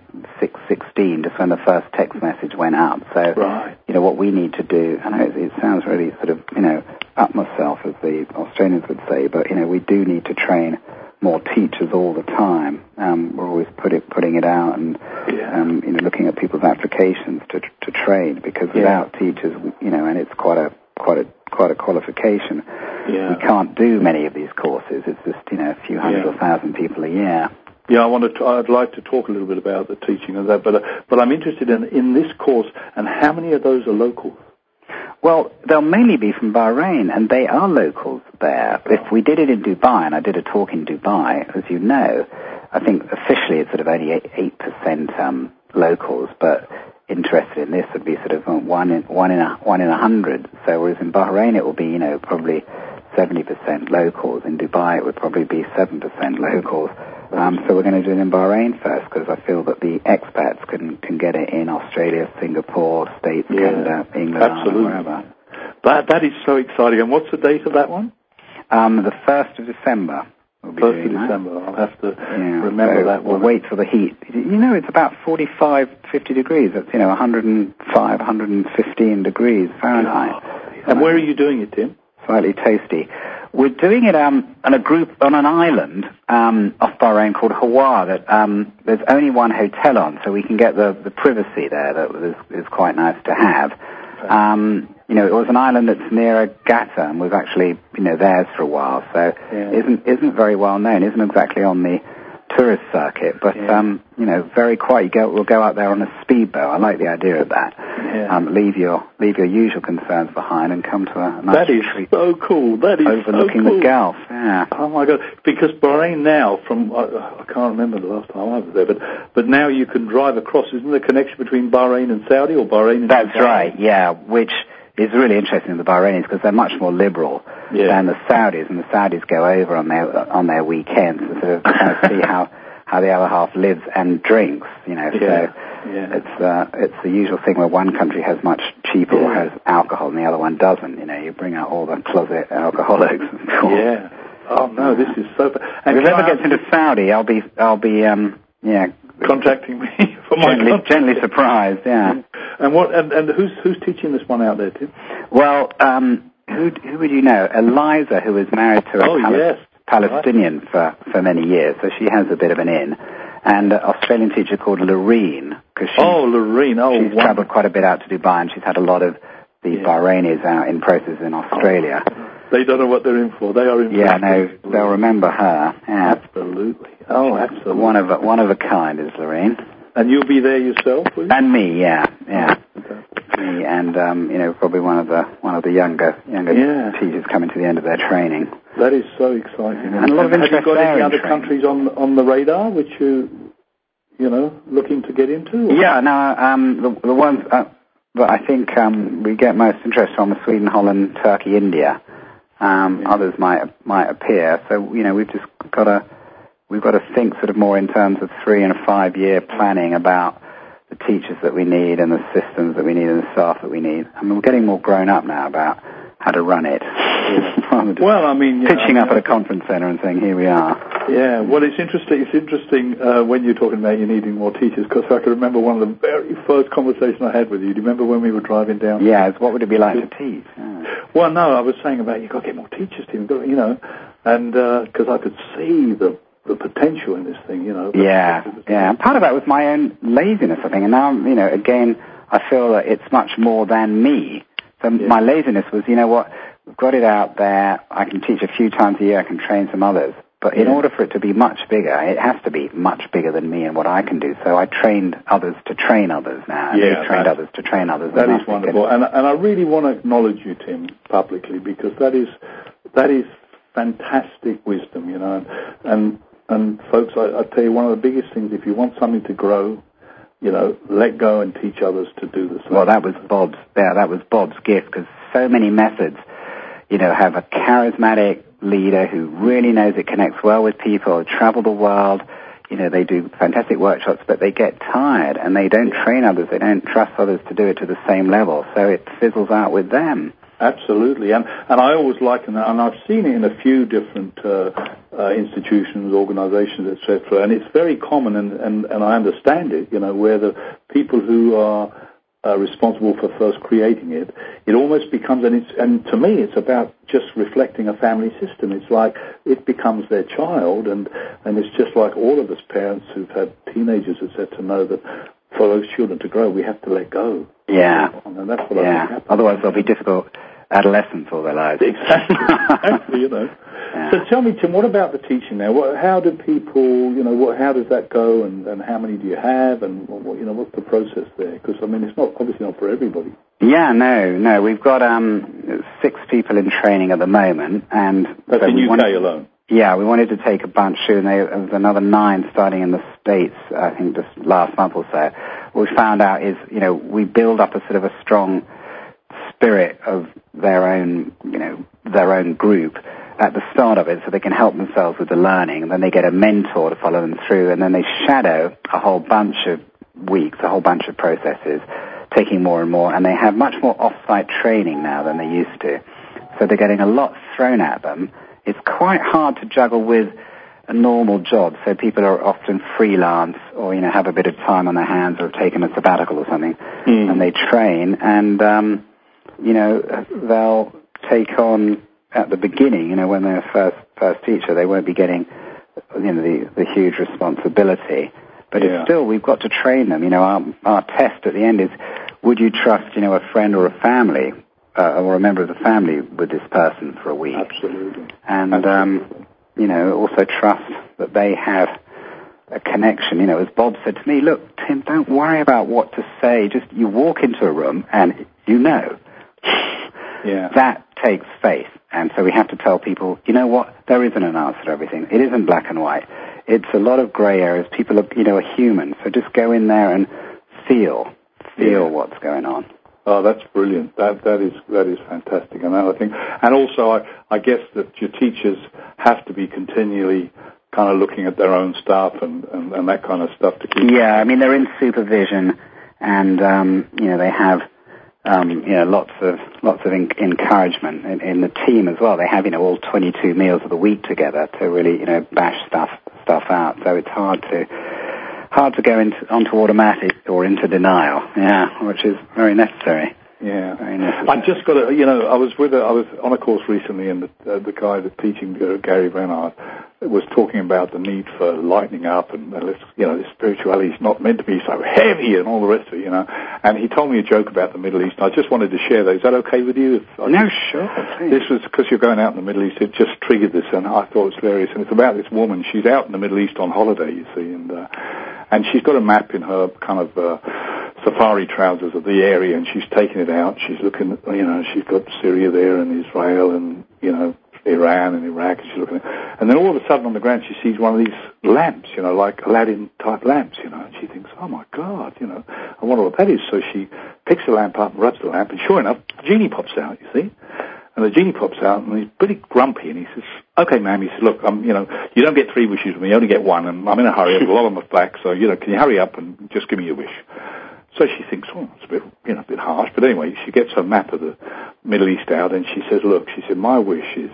16 just when the first text message went out. So right. What we need to do, and it sounds really sort of up myself, as the Australians would say, but we do need to train more teachers all the time. We're always putting it out and looking at people's applications to train, because without teachers, and it's quite a qualification. Yeah. We can't do many of these courses. It's just a few hundred or thousand people a year. Yeah, I'd like to talk a little bit about the teaching of that, but I'm interested in this course, and how many of those are local? Well, they'll mainly be from Bahrain, and they are locals there. If we did it in Dubai, and I did a talk in Dubai, as you know, I think officially it's sort of only 8% locals, but interested in this would be sort of one in 100. So whereas in Bahrain it will be probably 70% locals. In Dubai it would probably be 7% locals. So we're going to do it in Bahrain first, because I feel that the expats can get it in Australia, Singapore, States, Canada, England, absolutely. Wherever. That is so exciting. And what's the date of that one? The 1st of December. 1st of December. I'll have to remember that one. We'll wait for the heat. It's about 45, 50 degrees. That's 105, 115 degrees Fahrenheit. Oh, and where are you doing it, Tim? Slightly toasty. We're doing it on an island off Bahrain called Hawa. That there's only one hotel on, so we can get the privacy there. That is quite nice to have. It was an island that's near Gatta, and we've actually theirs for a while. So isn't very well known. Isn't exactly on the tourist circuit, but very quiet. We'll go out there on a speedboat. I like the idea of that. Yeah. Leave your usual concerns behind and come to a nice retreat. That is so cool. That is overlooking so cool. the Gulf. Yeah. Oh my God! Because Bahrain now, I can't remember the last time I was there, but now you can drive across. Isn't there a connection between Bahrain and Saudi, or Bahrain and That's Dubai? right. Yeah, which is really interesting in the Bahrainis, because they're much more liberal than the Saudis, and the Saudis go over on their weekends to sort of kind of see how the other half lives and drinks. It's the usual thing where one country has much cheaper or has alcohol and the other one doesn't. You bring out all the closet alcoholics. Yeah. Oh no, this is so. And if it ever gets into Saudi, I'll be contacting me for my gently surprised. Yeah. And who's teaching this one out there, Tim? Well, who would you know? Eliza, who was married to a Palestinian for many years, so she has a bit of an in. And an Australian teacher called Lorene, because she's travelled quite a bit out to Dubai, and she's had a lot of the Bahrainis out in process in Australia. They don't know what they're in for. They are in for. Yeah, no, they'll remember her. Yeah. Absolutely. Oh, absolutely. One of a kind is Lorraine. And you'll be there yourself, will you? And me, yeah. Okay. Me and probably one of the younger teachers coming to the end of their training. That is so exciting. And a lot of interest. Have you got any other training. countries on the radar which you looking to get into? Or? Yeah, no, the ones that I think we get most interest from are Sweden, Holland, Turkey, India. Others might appear. So we've just got to think sort of more in terms of 3 and 5 year planning about the teachers that we need and the systems that we need and the staff that we need. I mean, we're getting more grown up now about how to run it. Well, I mean, pitching up at a conference centre and saying, "Here we are." Yeah. Well, it's interesting. It's interesting when you're talking about you needing more teachers, because I can remember one of the very first conversations I had with you. Do you remember when we were driving down? Yeah. What would it be like to teach? Yeah. Well, no, I was saying about you've got to get more teachers, Tim. And because I could see the potential in this thing, Yeah. And part of that was my own laziness, I think. And now, again, I feel that it's much more than me. So my laziness was, we've got it out there. I can teach a few times a year. I can train some others. But in order for it to be much bigger, it has to be much bigger than me and what I can do. So I trained others to train others now. And they've trained others to train others. That is wonderful. And I really want to acknowledge you, Tim, publicly, because that is fantastic wisdom, And folks, I tell you, one of the biggest things, if you want something to grow, let go and teach others to do the same. Well, that was Bob's gift, because so many methods, have a charismatic leader who really knows it connects well with people, travel the world, they do fantastic workshops, but they get tired and they don't train others, they don't trust others to do it to the same level, so it fizzles out with them. Absolutely, and I always liken that, and I've seen it in a few different institutions, organizations, etc., and it's very common, and I understand it, where the people who are responsible for first creating it almost becomes, and to me it's about just reflecting a family system. It's like it becomes their child, and it's just like all of us parents who've had teenagers, etc., know that for those children to grow, we have to let go. Yeah. And that's what I think happens. Otherwise they'll be difficult adolescents all their lives. Exactly, Yeah. So tell me, Tim, what about the teaching now? How do people, how does that go, and how many do you have, and what's the process there? Because it's obviously not for everybody. Yeah, no, we've got 6 people in training at the moment, and that's in UK alone. Yeah, we wanted to take a bunch soon. There was another 9 starting in the States, I think, just last month or so. What we found out is, we build up a sort of a strong spirit of their own group at the start of it, so they can help themselves with the learning, and then they get a mentor to follow them through, and then they shadow a whole bunch of weeks, a whole bunch of processes, taking more and more, and they have much more off-site training now than they used to. So they're getting a lot thrown at them. It's quite hard to juggle with a normal job, so people are often freelance or, have a bit of time on their hands or have taken a sabbatical or something, and they train, and, they'll take on, at the beginning, when they're first teacher, they won't be getting, the huge responsibility. But it's still, we've got to train them. Our test at the end is, would you trust, a friend or a family, or a member of the family with this person for a week? Absolutely. And, also trust that they have a connection. As Bob said to me, look, Tim, don't worry about what to say. Just, you walk into a room and Yeah. That takes faith. And so we have to tell people, what? There isn't an answer to everything. It isn't black and white. It's a lot of gray areas. People are, are human. So just go in there and feel what's going on. Oh, that's brilliant. That is fantastic. And I think, and also I guess that your teachers have to be continually kind of looking at their own staff and that kind of stuff to keep. Yeah, they're in supervision, and they have lots of encouragement in the team as well. They have, all 22 meals of the week together to really, bash stuff out. So it's hard to go onto automatic or into denial, which is very necessary. Yeah, very necessary. I've just got to, I was on a course recently, and the guy that's teaching, Gary Renard, was talking about the need for lightening up, and this spirituality is not meant to be so heavy and all the rest of it, And he told me a joke about the Middle East. I just wanted to share that. Is that okay with you? No, sure. Please. This was because you're going out in the Middle East. It just triggered this, and I thought it was hilarious. And it's about this woman. She's out in the Middle East on holiday, you see, and she's got a map in her kind of safari trousers of the area, and she's taking it out. She's looking at, she's got Syria there and Israel and, Iran and Iraq, and she's looking at, and then all of a sudden on the ground she sees one of these lamps, like Aladdin-type lamps, and she thinks, oh my God, I wonder what that is. So she picks the lamp up and rubs the lamp, and sure enough, the genie pops out, you see. And the genie pops out, and he's pretty grumpy, and he says, okay, ma'am, he says, look, you don't get 3 wishes from me, you only get 1, and I'm in a hurry, a lot of them are black, so, can you hurry up and just give me your wish? So she thinks, it's a bit, a bit harsh, but anyway, she gets her map of the Middle East out, and she says, look, she said, my wish is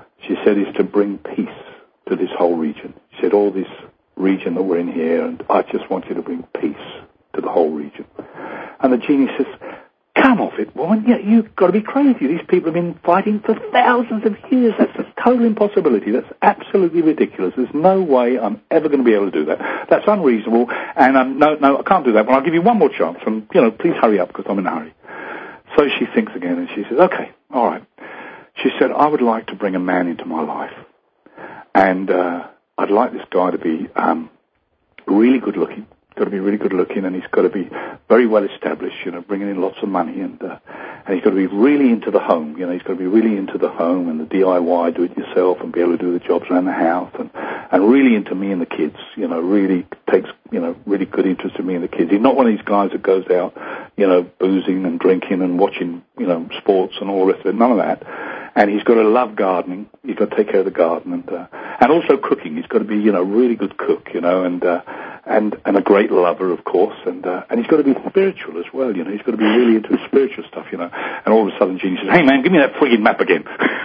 to bring peace to this whole region. She said, all this region that we're in here, and I just want you to bring peace to the whole region. And the genie says, come off it, woman, you've got to be crazy. These people have been fighting for thousands of years. That's a total impossibility. That's absolutely ridiculous. There's no way I'm ever going to be able to do that. That's unreasonable, and no, I can't do that. Well, I'll give you one more chance, and, please hurry up because I'm in a hurry. So she thinks again, and she says, okay, all right. She said, I would like to bring a man into my life, and I'd like this guy to be really good looking. Got to be really good looking, and he's got to be very well established, bringing in lots of money, and he's got to be really into the home, he's got to be really into the home and the DIY, do it yourself, and be able to do the jobs around the house, and really into me and the kids, really takes, really good interest in me and the kids. He's not one of these guys that goes out, boozing and drinking and watching, sports and all the rest of it, none of that. And he's got to love gardening. He's got to take care of the garden, and also cooking. He's got to be, really good cook, and a great lover, of course, and he's got to be spiritual as well. He's got to be really into the spiritual stuff, And all of a sudden, Genie says, "Hey, man, give me that frigging map again."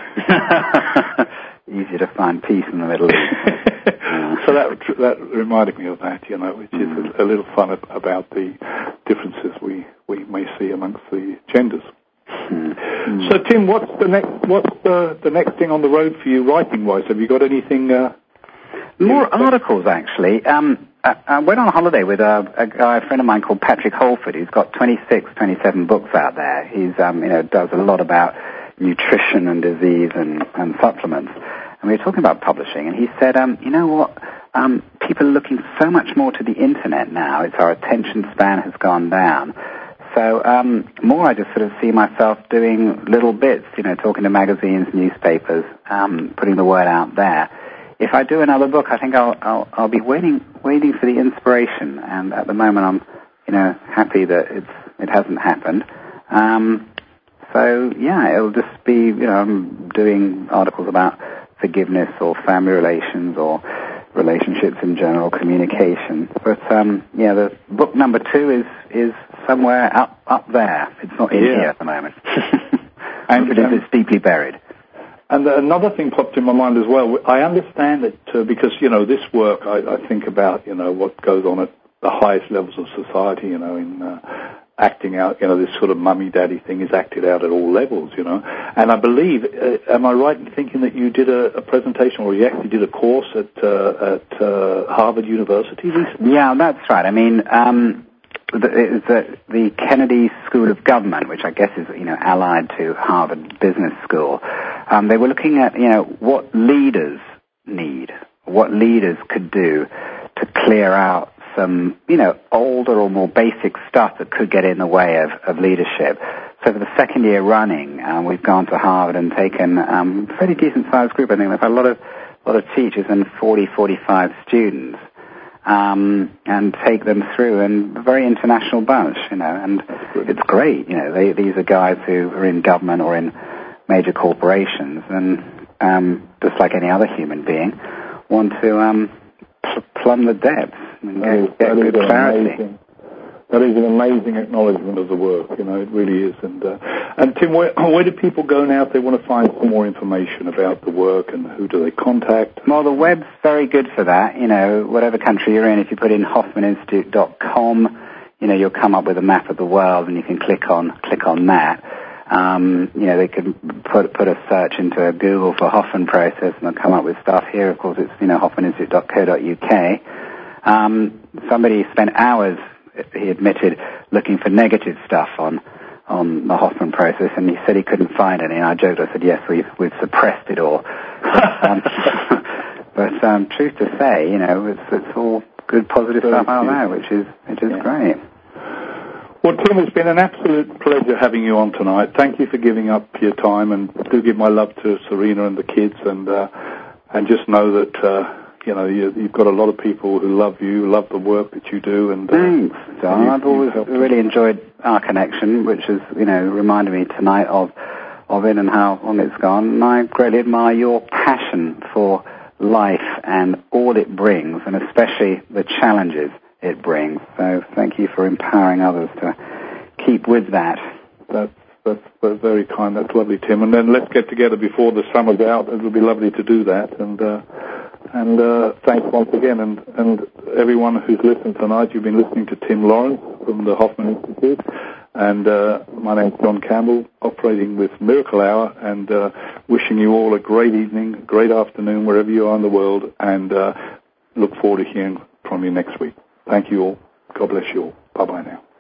Easy to find peace in the Middle East. So that reminded me of that, which is a little fun about the differences we may see amongst the genders. So, Tim, what's the next thing on the road for you, writing-wise? Have you got anything? More articles, actually. I went on holiday with a friend of mine called Patrick Holford, who's got 27 books out there. He's, does a lot about nutrition and disease and supplements. And we were talking about publishing, and he said, you know what? People are looking so much more to the internet now. It's our attention span has gone down. So more I just sort of see myself doing little bits, talking to magazines, newspapers, putting the word out there. If I do another book, I think I'll be waiting for the inspiration. And at the moment, I'm happy that it hasn't happened. So yeah, it'll just be I'm doing articles about forgiveness or family relations or relationships in general, communication. But the book number 2 is somewhere up there. It's not in here at the moment. And it's deeply buried. And another thing popped in my mind as well. I understand that because this work, I think about what goes on at the highest levels of society. In acting out, this sort of mummy-daddy thing is acted out at all levels, And I believe, am I right in thinking that you did a presentation, or you actually did a course at Harvard University recently? Yeah, that's right. I mean, the Kennedy School of Government, which I guess is, allied to Harvard Business School, they were looking at, what leaders need, what leaders could do to clear out some, older or more basic stuff that could get in the way of leadership. So for the second year running, we've gone to Harvard and taken a fairly decent-sized group. I think we've had a lot of teachers and 45 students, and take them through, and a very international bunch, and it's great. These are guys who are in government or in major corporations, and just like any other human being, want to plumb the depths and get good clarity. That is an amazing acknowledgement of the work, it really is. And Tim, where do people go now if they want to find some more information about the work, and who do they contact? Well, the web's very good for that. Whatever country you're in, if you put in HoffmanInstitute.com, you'll come up with a map of the world, and you can click on that. They can put a search into Google for Hoffman process, and they'll come up with stuff. Here, of course, it's HoffmanInstitute.co.uk. Somebody spent hours, he admitted, looking for negative stuff on the Hoffman process, and he said he couldn't find any. And I joked, I said, yes, we've suppressed it all. But truth to say, it's all good, positive stuff out there, which is great. Well, Tim, it's been an absolute pleasure having you on tonight. Thank you for giving up your time, and do give my love to Serena and the kids, and just know that you've got a lot of people who love you, love the work that you do. And thanks, John. I've always really enjoyed our connection, which has reminded me tonight of it and how long it's gone. And I greatly admire your passion for life and all it brings, and especially the challenges it brings. So thank you for empowering others to keep with that. That's very kind. That's lovely, Tim. And then let's get together before the summer's out. It would be lovely to do that. And thanks once again. And everyone who's listened tonight, you've been listening to Tim Lawrence from the Hoffman Institute. And my name's John Campbell, operating with Miracle Hour, and wishing you all a great evening, a great afternoon, wherever you are in the world, and look forward to hearing from you next week. Thank you all. God bless you all. Bye-bye now.